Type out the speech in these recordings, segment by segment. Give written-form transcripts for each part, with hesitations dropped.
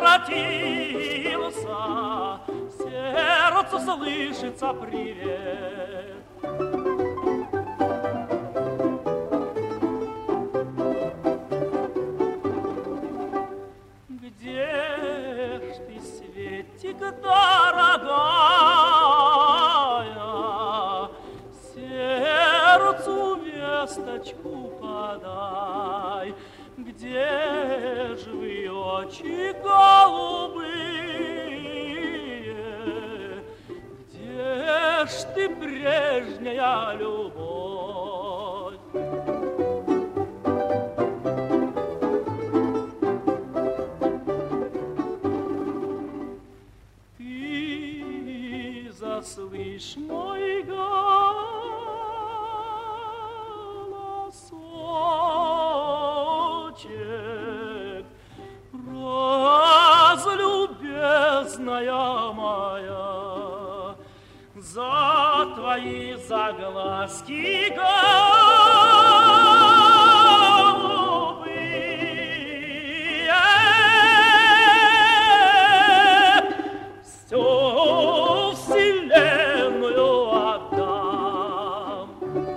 возвратился, сердцу слышится привет. Где ж ты, Светик, дорогая, сердцу весточку подай. Где ж вы, очи голубые, где ж ты, прежняя любовь? Ты заслышь мой голосочек, разлюбезная моя, за твои заглазки голубые всю вселенную отдам.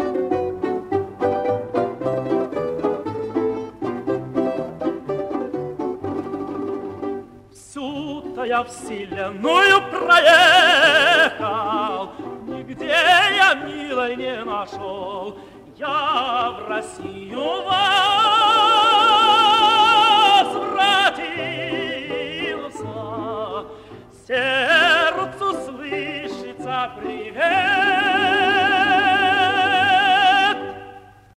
Всю-то я вселенную проехал, нигде я милой не нашел. Я в Россию